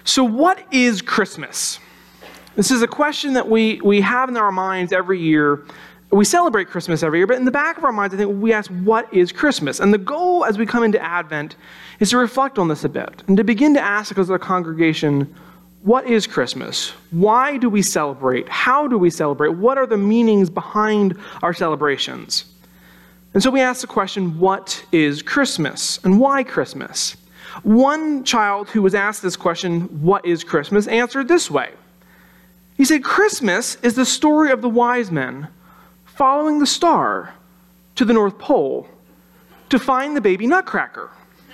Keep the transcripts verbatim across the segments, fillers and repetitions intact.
So what is Christmas? This is a question that we, we have in our minds every year. We celebrate Christmas every year, but in the back of our minds, I think we ask, what is Christmas? And the goal as we come into Advent is to reflect on this a bit and to begin to ask as a congregation, what is Christmas? Why do we celebrate? How do we celebrate? What are the meanings behind our celebrations? And so we ask the question, what is Christmas? And why Christmas? One child who was asked this question, what is Christmas, answered this way. He said, Christmas is the story of the wise men following the star to the North Pole to find the baby nutcracker.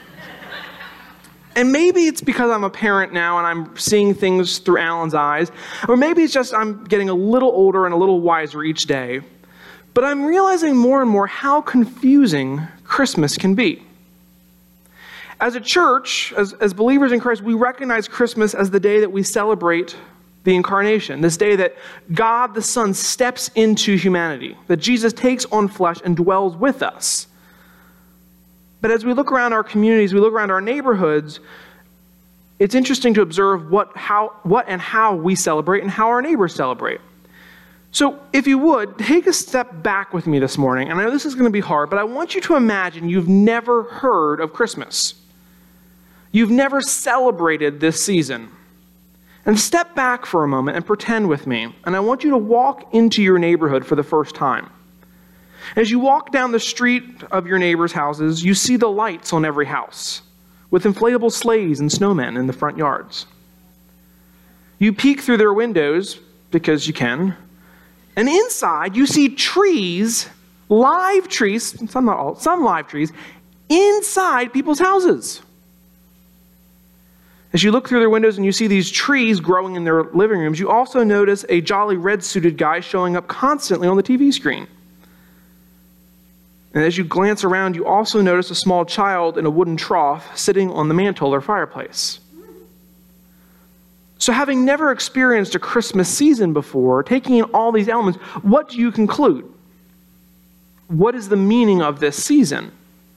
And maybe it's because I'm a parent now and I'm seeing things through Alan's eyes, or maybe it's just I'm getting a little older and a little wiser each day, but I'm realizing more and more how confusing Christmas can be. As a church, as, as believers in Christ, we recognize Christmas as the day that we celebrate the incarnation, this day that God the Son steps into humanity, that Jesus takes on flesh and dwells with us. But as we look around our communities, we look around our neighborhoods, it's interesting to observe what, how, what and how we celebrate and how our neighbors celebrate. So if you would, take a step back with me this morning. And I know this is going to be hard, but I want you to imagine you've never heard of Christmas. You've never celebrated this season. And step back for a moment and pretend with me. And I want you to walk into your neighborhood for the first time. As you walk down the street of your neighbors' houses, you see the lights on every house, with inflatable sleighs and snowmen in the front yards. You peek through their windows, because you can, and inside you see trees, live trees, some not all, some live trees, inside people's houses. As you look through their windows and you see these trees growing in their living rooms, you also notice a jolly red-suited guy showing up constantly on the T V screen. And as you glance around, you also notice a small child in a wooden trough sitting on the mantle or fireplace. So having never experienced a Christmas season before, taking in all these elements, what do you conclude? What is the meaning of this season?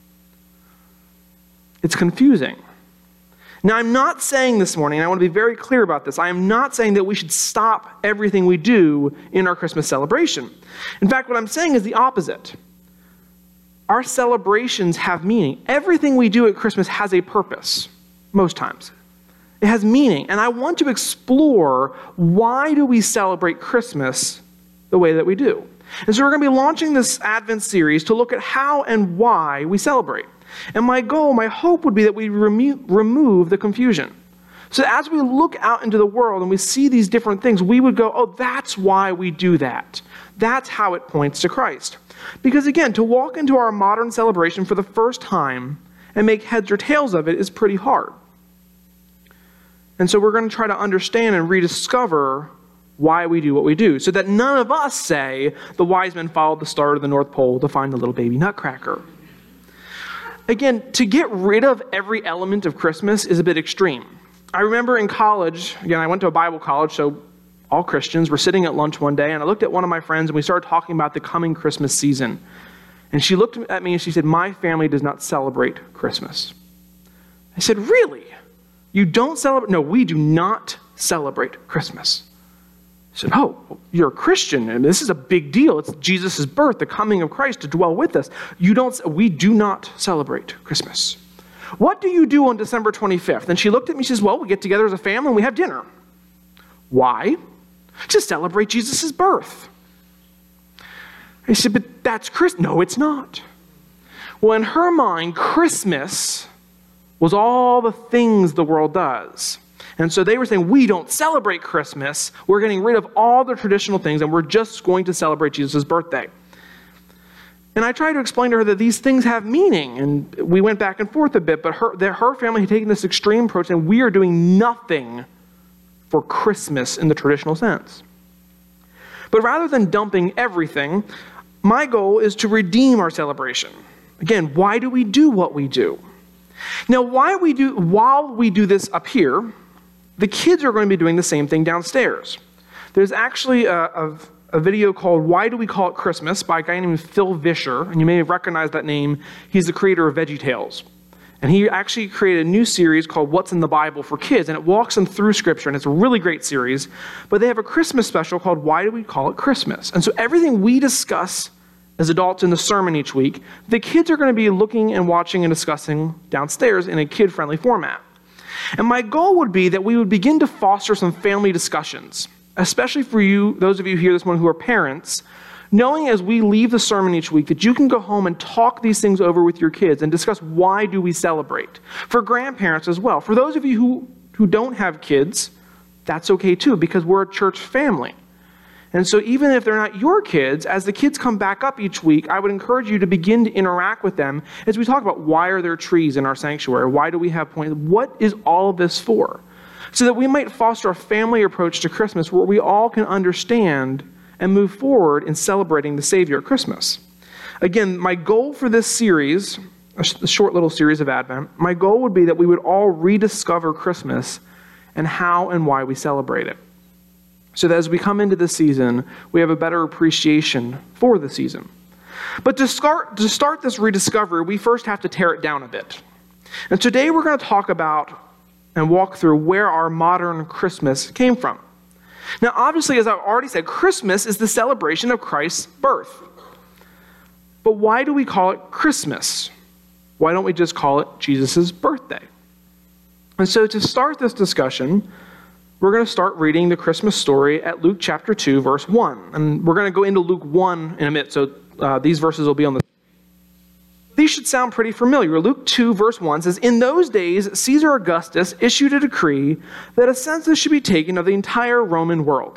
It's confusing. Now, I'm not saying this morning, and I want to be very clear about this, I am not saying that we should stop everything we do in our Christmas celebration. In fact, what I'm saying is the opposite. Our celebrations have meaning. Everything we do at Christmas has a purpose, most times. It has meaning, and I want to explore why do we celebrate Christmas the way that we do. And so we're going to be launching this Advent series to look at how and why we celebrate. And my goal, my hope would be that we remo- remove the confusion. So as we look out into the world and we see these different things, we would go, oh, that's why we do that. That's how it points to Christ. Because again, to walk into our modern celebration for the first time and make heads or tails of it is pretty hard. And so we're going to try to understand and rediscover why we do what we do, so that none of us say the wise men followed the star to the North Pole to find the little baby nutcracker. Again, to get rid of every element of Christmas is a bit extreme. I remember in college, again, I went to a Bible college, so all Christians were sitting at lunch one day, and I looked at one of my friends, and we started talking about the coming Christmas season. And she looked at me and she said, my family does not celebrate Christmas. I said, really? You don't celebrate? No, we do not celebrate Christmas. I said, oh, you're a Christian, and this is a big deal. It's Jesus' birth, the coming of Christ to dwell with us. You don't. We do not celebrate Christmas. What do you do on December twenty-fifth? And she looked at me, she says, well, we get together as a family and we have dinner. Why? To celebrate Jesus' birth. I said, but that's Christmas. No, it's not. Well, in her mind, Christmas was all the things the world does. And so they were saying, we don't celebrate Christmas. We're getting rid of all the traditional things, and we're just going to celebrate Jesus' birthday. And I tried to explain to her that these things have meaning, and we went back and forth a bit, but her, that her family had taken this extreme approach, and we are doing nothing for Christmas in the traditional sense. But rather than dumping everything, my goal is to redeem our celebration. Again, why do we do what we do? Now, why we do, while we do this up here, the kids are going to be doing the same thing downstairs. There's actually a, a, a video called Why Do We Call It Christmas by a guy named Phil Vischer, and you may have recognized that name. He's the creator of VeggieTales. And he actually created a new series called What's in the Bible for Kids, and it walks them through Scripture, and it's a really great series. But they have a Christmas special called Why Do We Call It Christmas? And so everything we discuss as adults in the sermon each week, the kids are going to be looking and watching and discussing downstairs in a kid-friendly format. And my goal would be that we would begin to foster some family discussions, especially for you, those of you here this morning who are parents, knowing as we leave the sermon each week that you can go home and talk these things over with your kids and discuss why do we celebrate. For grandparents as well. For those of you who, who don't have kids, that's okay too, because we're a church family. And so even if they're not your kids, as the kids come back up each week, I would encourage you to begin to interact with them as we talk about why are there trees in our sanctuary? Why do we have points? What is all of this for? So that we might foster a family approach to Christmas where we all can understand and move forward in celebrating the Savior at Christmas. Again, my goal for this series, a short little series of Advent, my goal would be that we would all rediscover Christmas and how and why we celebrate it. So that as we come into this season, we have a better appreciation for the season. But to start, to start this rediscovery, we first have to tear it down a bit. And today we're going to talk about and walk through where our modern Christmas came from. Now, obviously, as I've already said, Christmas is the celebration of Christ's birth. But why do we call it Christmas? Why don't we just call it Jesus' birthday? And so to start this discussion, we're going to start reading the Christmas story at Luke chapter two, verse one. And we're going to go into Luke one in a minute, so uh, these verses will be on the... These should sound pretty familiar. Luke two, verse one says, "In those days, Caesar Augustus issued a decree that a census should be taken of the entire Roman world."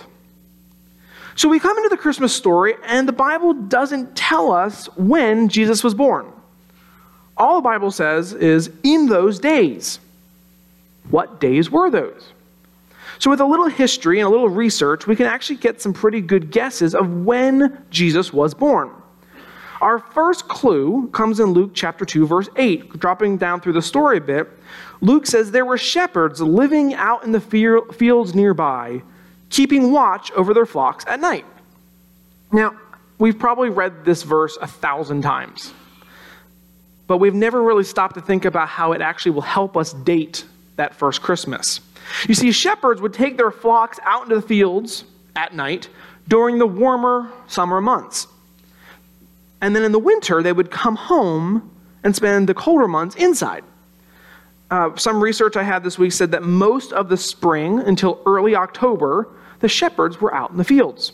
So we come into the Christmas story, and the Bible doesn't tell us when Jesus was born. All the Bible says is, in those days. What days were those? So with a little history and a little research, we can actually get some pretty good guesses of when Jesus was born. Our first clue comes in Luke chapter two, verse eight. Dropping down through the story a bit, Luke says there were shepherds living out in the fields nearby, keeping watch over their flocks at night. Now, we've probably read this verse a thousand times, but we've never really stopped to think about how it actually will help us date that first Christmas. You see, shepherds would take their flocks out into the fields at night during the warmer summer months. And then in the winter, they would come home and spend the colder months inside. Uh, some research I had this week said that most of the spring until early October, the shepherds were out in the fields.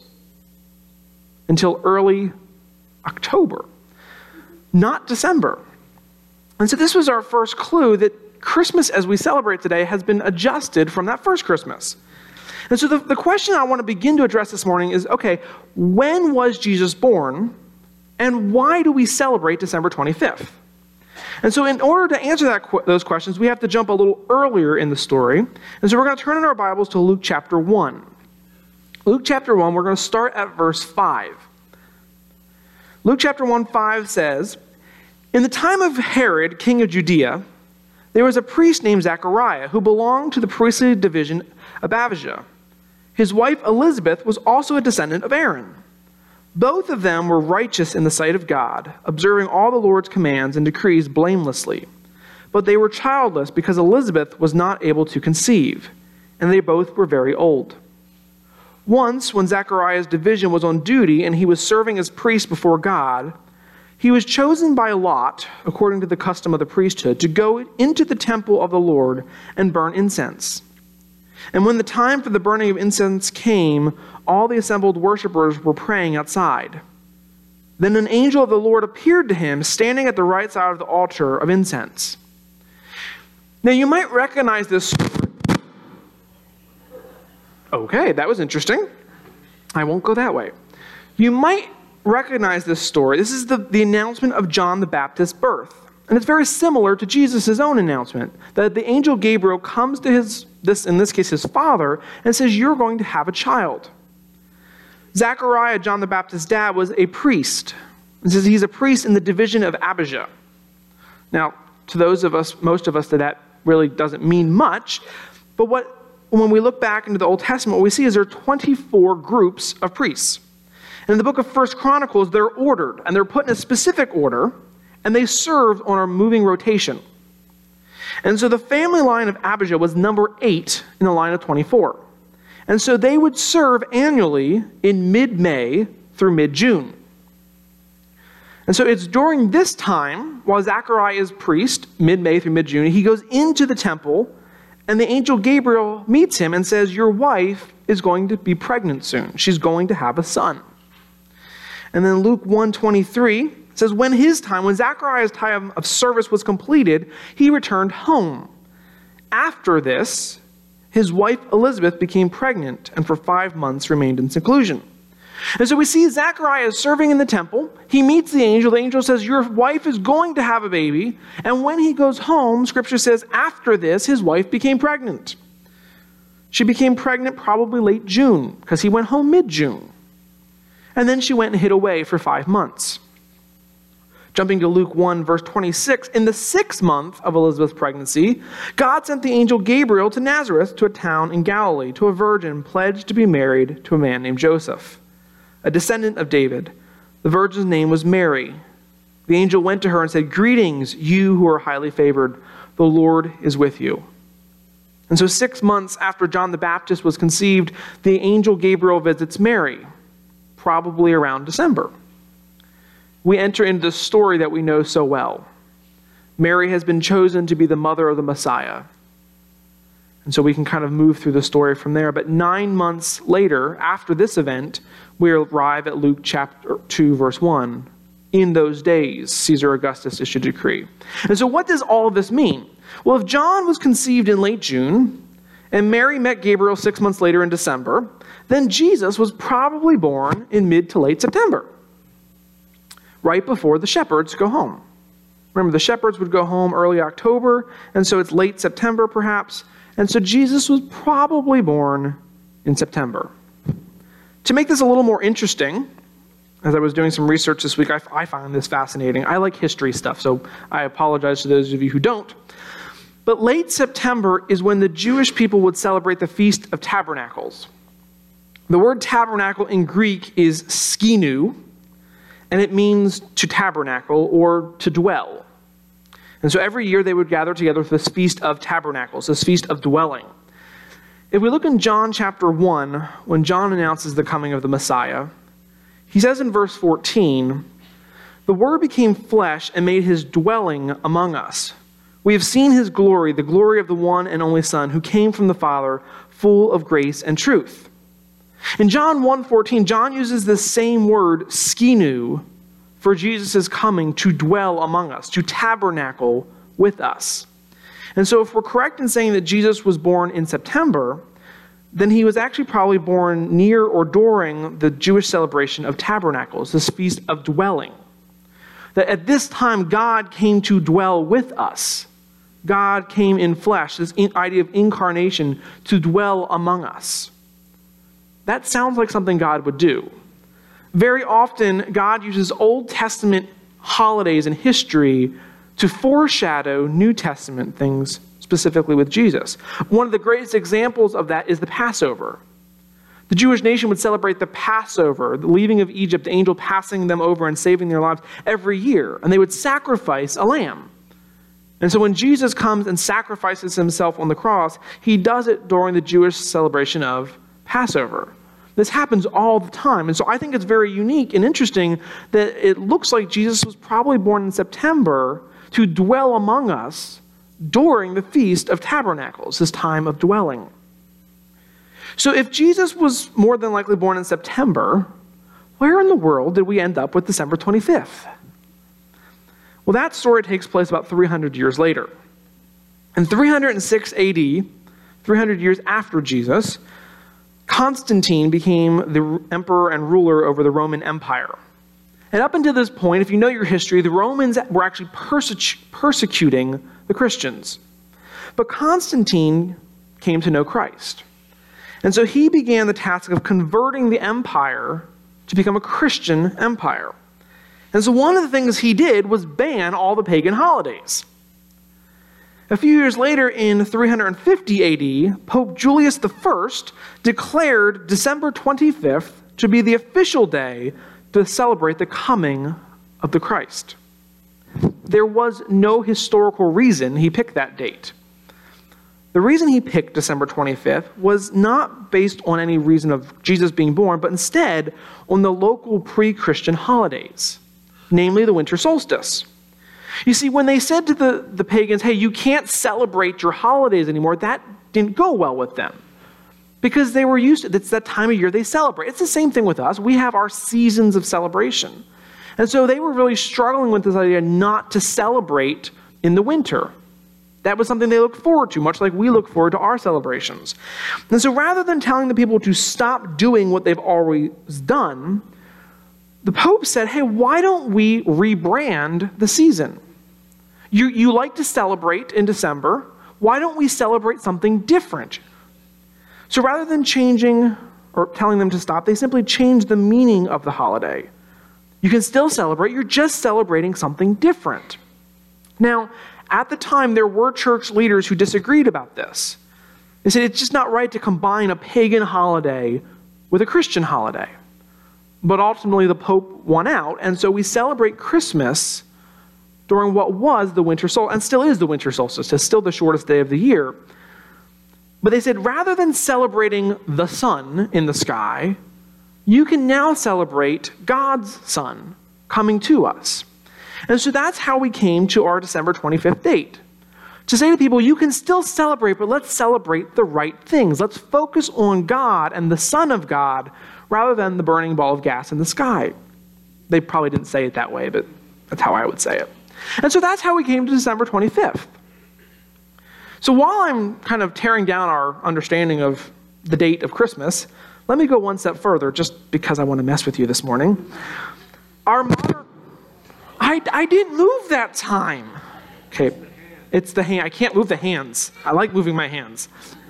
Until early October, not December. And so this was our first clue that Christmas, as we celebrate today, has been adjusted from that first Christmas. And so the, the question I want to begin to address this morning is, okay, when was Jesus born, and why do we celebrate December twenty-fifth? And so in order to answer that, those questions, we have to jump a little earlier in the story. And so we're going to turn in our Bibles to Luke chapter one. Luke chapter one, we're going to start at verse five. Luke chapter one, five says, "In the time of Herod, king of Judea, there was a priest named Zechariah who belonged to the priestly division of Abijah. His wife Elizabeth was also a descendant of Aaron. Both of them were righteous in the sight of God, observing all the Lord's commands and decrees blamelessly. But they were childless because Elizabeth was not able to conceive, and they both were very old. Once, when Zechariah's division was on duty and he was serving as priest before God, he was chosen by Lot, according to the custom of the priesthood, to go into the temple of the Lord and burn incense. And when the time for the burning of incense came, all the assembled worshipers were praying outside. Then an angel of the Lord appeared to him, standing at the right side of the altar of incense." Now you might recognize this story. Okay, that was interesting. I won't go that way. You might recognize this story. This is the, the announcement of John the Baptist's birth. And it's very similar to Jesus' own announcement, that the angel Gabriel comes to his, this in this case, his father, and says, "You're going to have a child." Zechariah, John the Baptist's dad, was a priest. It says he's a priest in the division of Abijah. Now, to those of us, most of us, that that really doesn't mean much, but what when we look back into the Old Testament, what we see is there are twenty-four groups of priests. And in the book of First Chronicles, they're ordered, and they're put in a specific order, and they serve on a moving rotation. And so the family line of Abijah was number eight in the line of twenty-four. And so they would serve annually in mid-May through mid-June. And so it's during this time, while Zechariah is priest, mid-May through mid-June, he goes into the temple, and the angel Gabriel meets him and says, your wife is going to be pregnant soon. She's going to have a son. And then Luke one twenty-three says, when his time, when Zechariah's time of service was completed, he returned home. After this, his wife Elizabeth became pregnant and for five months remained in seclusion. And so we see Zechariah serving in the temple. He meets the angel. The angel says, your wife is going to have a baby. And when he goes home, Scripture says, after this, his wife became pregnant. She became pregnant probably late June because he went home mid-June. And then she went and hid away for five months. Jumping to Luke one, verse twenty-six, in the sixth month of Elizabeth's pregnancy, God sent the angel Gabriel to Nazareth, to a town in Galilee, to a virgin pledged to be married to a man named Joseph, a descendant of David. The virgin's name was Mary. The angel went to her and said, greetings, you who are highly favored. The Lord is with you. And so six months after John the Baptist was conceived, the angel Gabriel visits Mary, probably around December. We enter into the story that we know so well. Mary has been chosen to be the mother of the Messiah. And so we can kind of move through the story from there. But nine months later, after this event, we arrive at Luke chapter two, verse one. In those days, Caesar Augustus issued a decree. And so what does all of this mean? Well, if John was conceived in late June, and Mary met Gabriel six months later in December, then Jesus was probably born in mid to late September, right before the shepherds go home. Remember, the shepherds would go home early October, and so it's late September perhaps, and so Jesus was probably born in September. To make this a little more interesting, as I was doing some research this week, I, I found this fascinating. I like history stuff, so I apologize to those of you who don't. But late September is when the Jewish people would celebrate the Feast of Tabernacles. The word tabernacle in Greek is skinu, and it means to tabernacle or to dwell. And so every year they would gather together for this Feast of Tabernacles, this Feast of Dwelling. If we look in John chapter one, when John announces the coming of the Messiah, he says in verse fourteen, the Word became flesh and made his dwelling among us. We have seen his glory, the glory of the one and only Son, who came from the Father, full of grace and truth. In John one fourteen, John uses this same word, skinu, for Jesus' coming to dwell among us, to tabernacle with us. And so if we're correct in saying that Jesus was born in September, then he was actually probably born near or during the Jewish celebration of tabernacles, this Feast of Dwelling. That at this time, God came to dwell with us. God came in flesh, this idea of incarnation, to dwell among us. That sounds like something God would do. Very often, God uses Old Testament holidays and history to foreshadow New Testament things, specifically with Jesus. One of the greatest examples of that is the Passover. The Jewish nation would celebrate the Passover, the leaving of Egypt, the angel passing them over and saving their lives every year, and they would sacrifice a lamb. And so when Jesus comes and sacrifices himself on the cross, he does it during the Jewish celebration of Passover. This happens all the time. And so I think it's very unique and interesting that it looks like Jesus was probably born in September to dwell among us during the Feast of Tabernacles, this time of dwelling. So if Jesus was more than likely born in September, where in the world did we end up with December twenty-fifth? Well, that story takes place about three hundred years later. In three hundred six A D, three hundred years after Jesus, Constantine became the emperor and ruler over the Roman Empire. And up until this point, if you know your history, the Romans were actually persecu- persecuting the Christians. But Constantine came to know Christ. And so he began the task of converting the empire to become a Christian empire. And so one of the things he did was ban all the pagan holidays. A few years later, in three hundred fifty A D, Pope Julius the First declared December twenty-fifth to be the official day to celebrate the coming of the Christ. there was no historical reason he picked that date. The reason he picked December twenty-fifth was not based on any reason of Jesus being born, but instead on the local pre-Christian holidays, namely the winter solstice. You see, when they said to the, the pagans, hey, you can't celebrate your holidays anymore, that didn't go well with them. Because they were used to, it's that time of year they celebrate. It's the same thing with us. We have our seasons of celebration. And so they were really struggling with this idea not to celebrate in the winter. That was something they looked forward to, much like we look forward to our celebrations. And so rather than telling the people to stop doing what they've always done, the Pope said, hey, why don't we rebrand the season? You, you like to celebrate in December. Why don't we celebrate something different? So rather than changing or telling them to stop, they simply changed the meaning of the holiday. You can still celebrate, you're just celebrating something different. Now, at the time, there were church leaders who disagreed about this. They said it's just not right to combine a pagan holiday with a Christian holiday. But ultimately, the Pope won out, and so we celebrate Christmas during what was the winter solstice, and still is the winter solstice. It's still the shortest day of the year. But they said, rather than celebrating the sun in the sky, you can now celebrate God's Son coming to us. And so that's how we came to our December twenty-fifth date. To say to people, you can still celebrate, but let's celebrate the right things. Let's focus on God and the Son of God rather than the burning ball of gas in the sky. They probably didn't say it that way, but that's how I would say it. And so that's how we came to December twenty-fifth. So while I'm kind of tearing down our understanding of the date of Christmas, let me go one step further, just because I want to mess with you this morning. Our modern... I, I didn't move that time. Okay, it's the hand. I can't move the hands. I like moving my hands.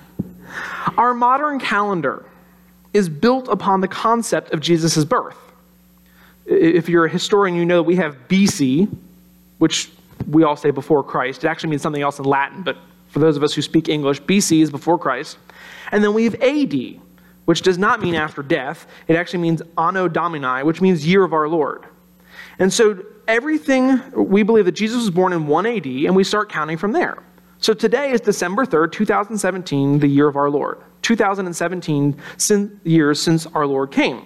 Our modern calendar is built upon the concept of Jesus' birth. If you're a historian, you know that we have B C, which we all say before Christ. It actually means something else in Latin, but for those of us who speak English, B C is before Christ. And then we have A D, which does not mean after death. It actually means Anno Domini, which means year of our Lord. And so everything, we believe that Jesus was born in one A D, and we start counting from there. So today is December third, two thousand seventeen, the year of our Lord. two thousand seventeen sin- years since our Lord came.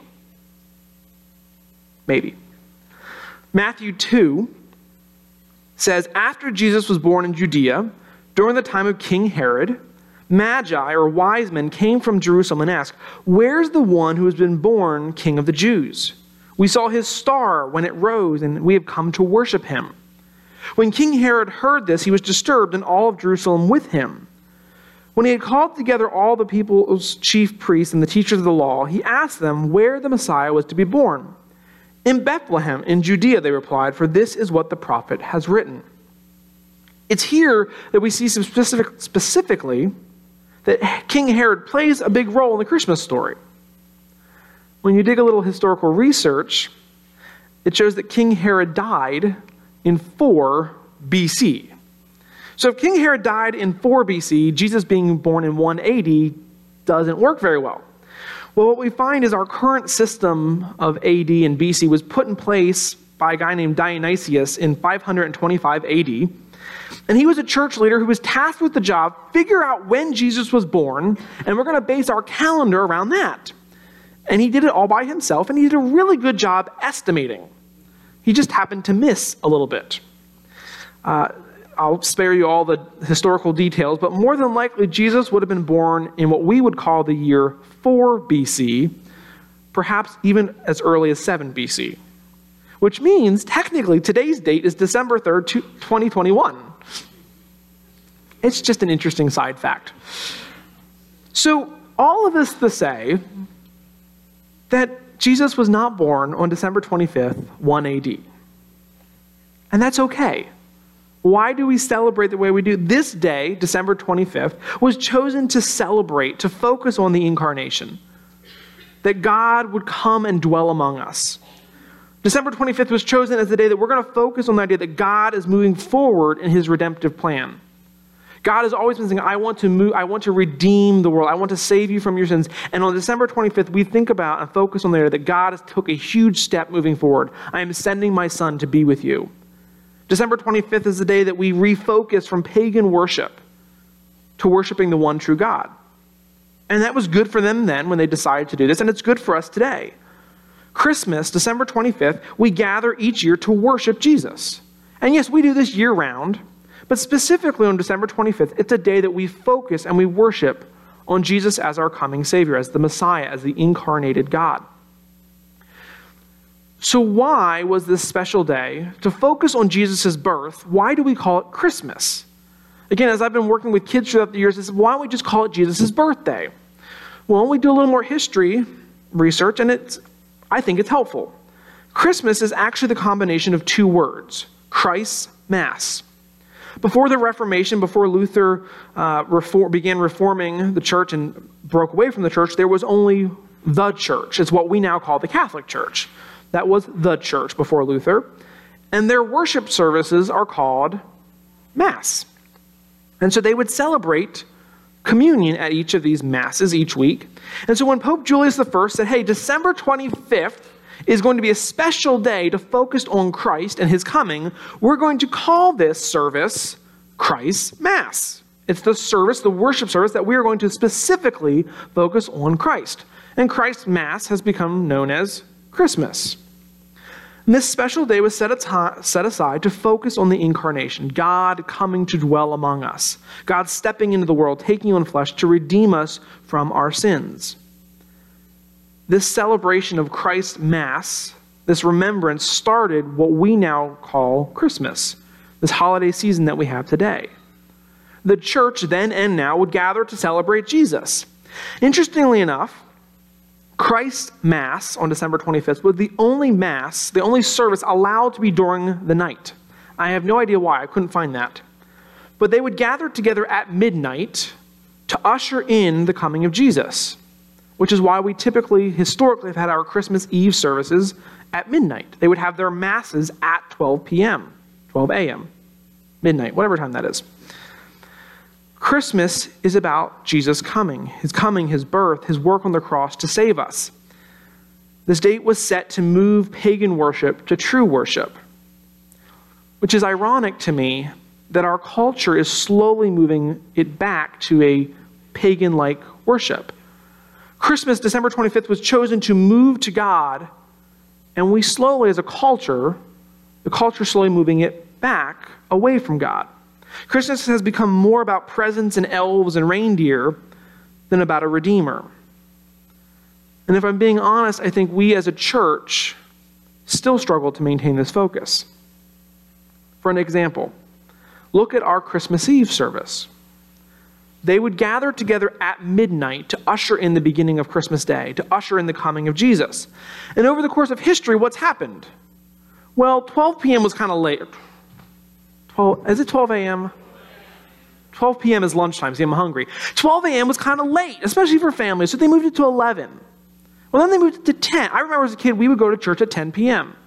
Maybe. Matthew two says, after Jesus was born in Judea, during the time of King Herod, Magi, or wise men, came from Jerusalem and asked, where's the one who has been born King of the Jews? We saw his star when it rose, and we have come to worship him. When King Herod heard this, he was disturbed, and all of Jerusalem with him. When he had called together all the people's chief priests and the teachers of the law, he asked them where the Messiah was to be born. In Bethlehem, in Judea, they replied, for this is what the prophet has written. It's here that we see some specific, specifically that King Herod plays a big role in the Christmas story. When you dig a little historical research, it shows that King Herod died in four B C. So if King Herod died in four B C, Jesus being born in one A D doesn't work very well. Well, what we find is our current system of A D and B C was put in place by a guy named Dionysius in five hundred twenty-five A D. And he was a church leader who was tasked with the job, figure out when Jesus was born, and we're going to base our calendar around that. And he did it all by himself, and he did a really good job estimating. He just happened to miss a little bit. Uh, I'll spare you all the historical details, but more than likely, Jesus would have been born in what we would call the year four B C, perhaps even as early as seven B C, which means technically today's date is December third, twenty twenty-one. It's just an interesting side fact. So all of this to say that Jesus was not born on December twenty-fifth, one A D. And that's okay. Why do we celebrate the way we do? This day, December twenty-fifth, was chosen to celebrate, to focus on the incarnation, that God would come and dwell among us. December twenty-fifth was chosen as the day that we're going to focus on the idea that God is moving forward in his redemptive plan. God has always been saying, I want to move, I want to redeem the world. I want to save you from your sins. And on December twenty-fifth, we think about and focus on the idea that God has took a huge step moving forward. I am sending my son to be with you. December twenty-fifth is the day that we refocus from pagan worship to worshiping the one true God. And that was good for them then when they decided to do this, and it's good for us today. Christmas, December twenty-fifth, we gather each year to worship Jesus. And yes, we do this year-round, but specifically on December twenty-fifth, it's a day that we focus and we worship on Jesus as our coming Savior, as the Messiah, as the incarnated God. So why was this special day to focus on Jesus' birth? Why do we call it Christmas? Again, as I've been working with kids throughout the years, I said, why don't we just call it Jesus' birthday? Well, we do a little more history research, and it's, I think it's helpful. Christmas is actually the combination of two words, Christ, Mass. Before the Reformation, before Luther uh, reform, began reforming the church and broke away from the church, there was only the church. It's what we now call the Catholic Church. That was the church before Luther. And their worship services are called Mass. And so they would celebrate communion at each of these Masses each week. And so when Pope Julius the First said, hey, December twenty-fifth is going to be a special day to focus on Christ and his coming, we're going to call this service Christ's Mass. It's the service, the worship service, that we are going to specifically focus on Christ. And Christ's Mass has become known as Christmas. And this special day was set, at set aside to focus on the incarnation, God coming to dwell among us, God stepping into the world, taking on flesh to redeem us from our sins. This celebration of Christ's Mass, this remembrance, started what we now call Christmas, this holiday season that we have today. The church then and now would gather to celebrate Jesus. Interestingly enough, Christ's Mass on December twenty-fifth was the only Mass, the only service allowed to be during the night. I have no idea why. I couldn't find that. But they would gather together at midnight to usher in the coming of Jesus, which is why we typically, historically, have had our Christmas Eve services at midnight. They would have their Masses at twelve p.m., twelve a.m., midnight, whatever time that is. Christmas is about Jesus coming, his coming, his birth, his work on the cross to save us. This date was set to move pagan worship to true worship, which is ironic to me that our culture is slowly moving it back to a pagan-like worship. Christmas, December twenty-fifth, was chosen to move to God, and we slowly, as a culture, the culture is slowly moving it back away from God. Christmas has become more about presents and elves and reindeer than about a redeemer. And if I'm being honest, I think we as a church still struggle to maintain this focus. For an example, look at our Christmas Eve service. They would gather together at midnight to usher in the beginning of Christmas Day, to usher in the coming of Jesus. And over the course of history, what's happened? Well, twelve p.m. was kind of late. twelve, is it twelve a.m.? twelve p.m. is lunchtime, see, I'm hungry. twelve a.m. was kind of late, especially for families, so they moved it to eleven. Well, then they moved it to ten. I remember as a kid, we would go to church at ten p.m.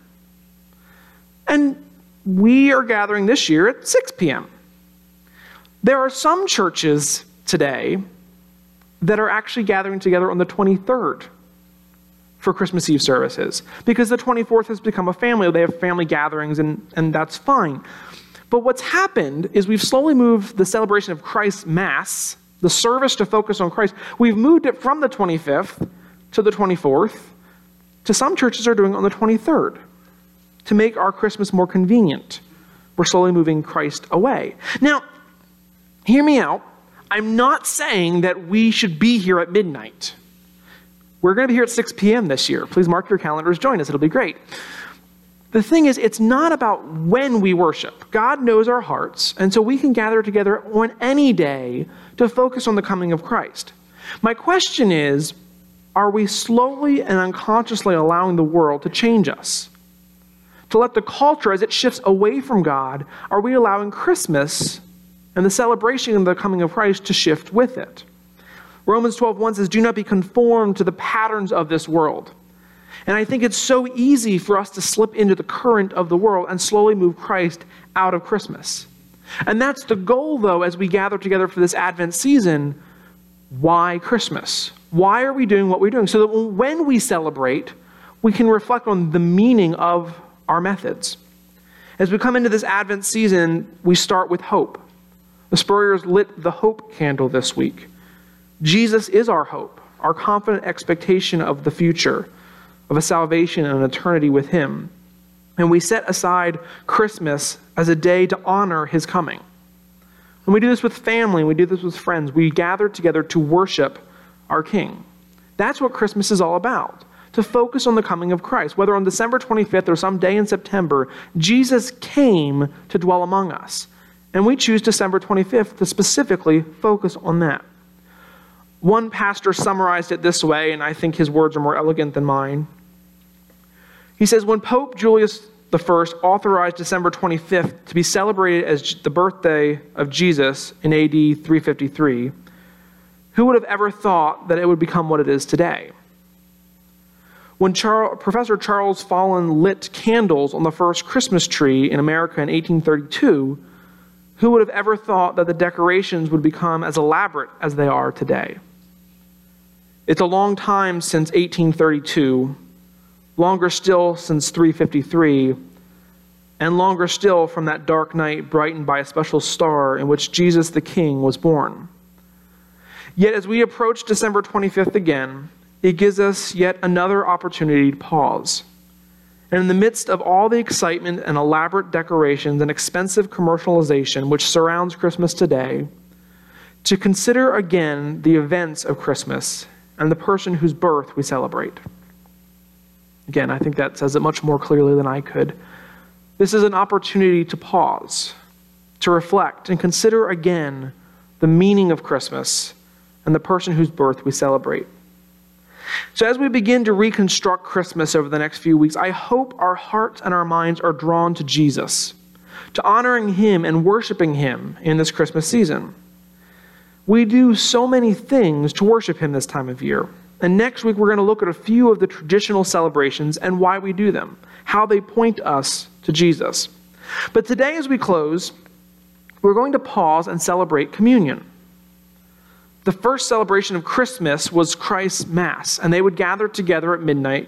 And we are gathering this year at six p.m. There are some churches today that are actually gathering together on the twenty-third for Christmas Eve services, because the twenty-fourth has become a family. They have family gatherings, and, and that's fine. But what's happened is we've slowly moved the celebration of Christ's Mass, the service to focus on Christ, we've moved it from the twenty-fifth to the twenty-fourth, to some churches are doing it on the twenty-third, to make our Christmas more convenient. We're slowly moving Christ away. Now, hear me out. I'm not saying that we should be here at midnight. We're going to be here at six p.m. this year. Please mark your calendars, join us. It'll be great. The thing is, it's not about when we worship. God knows our hearts, and so we can gather together on any day to focus on the coming of Christ. My question is, are we slowly and unconsciously allowing the world to change us? To let the culture, as it shifts away from God, are we allowing Christmas and the celebration of the coming of Christ to shift with it? Romans twelve one says, do not be conformed to the patterns of this world. And I think it's so easy for us to slip into the current of the world and slowly move Christ out of Christmas. And that's the goal, though, as we gather together for this Advent season. Why Christmas? Why are we doing what we're doing? So that when we celebrate, we can reflect on the meaning of our methods. As we come into this Advent season, we start with hope. The Spurriers lit the hope candle this week. Jesus is our hope, our confident expectation of the future, of a salvation and an eternity with him. And we set aside Christmas as a day to honor his coming. When we do this with family, we do this with friends, we gather together to worship our King. That's what Christmas is all about, to focus on the coming of Christ. Whether on December twenty-fifth or some day in September, Jesus came to dwell among us. And we choose December twenty-fifth to specifically focus on that. One pastor summarized it this way, and I think his words are more elegant than mine. He says, when Pope Julius the First authorized December twenty-fifth to be celebrated as the birthday of Jesus in A D three fifty-three, who would have ever thought that it would become what it is today? When Charles, Professor Charles Follen lit candles on the first Christmas tree in America in eighteen thirty-two, who would have ever thought that the decorations would become as elaborate as they are today? It's a long time since eighteen thirty-two, longer still since three fifty-three, and longer still from that dark night brightened by a special star in which Jesus the King was born. Yet as we approach December twenty-fifth again, it gives us yet another opportunity to pause. And in the midst of all the excitement and elaborate decorations and expensive commercialization which surrounds Christmas today, to consider again the events of Christmas and the person whose birth we celebrate. Again, I think that says it much more clearly than I could. This is an opportunity to pause, to reflect, and consider again the meaning of Christmas and the person whose birth we celebrate. So as we begin to reconstruct Christmas over the next few weeks, I hope our hearts and our minds are drawn to Jesus, to honoring him and worshiping him in this Christmas season. We do so many things to worship him this time of year. And next week, we're going to look at a few of the traditional celebrations and why we do them, how they point us to Jesus. But today, as we close, we're going to pause and celebrate communion. The first celebration of Christmas was Christ's Mass, and they would gather together at midnight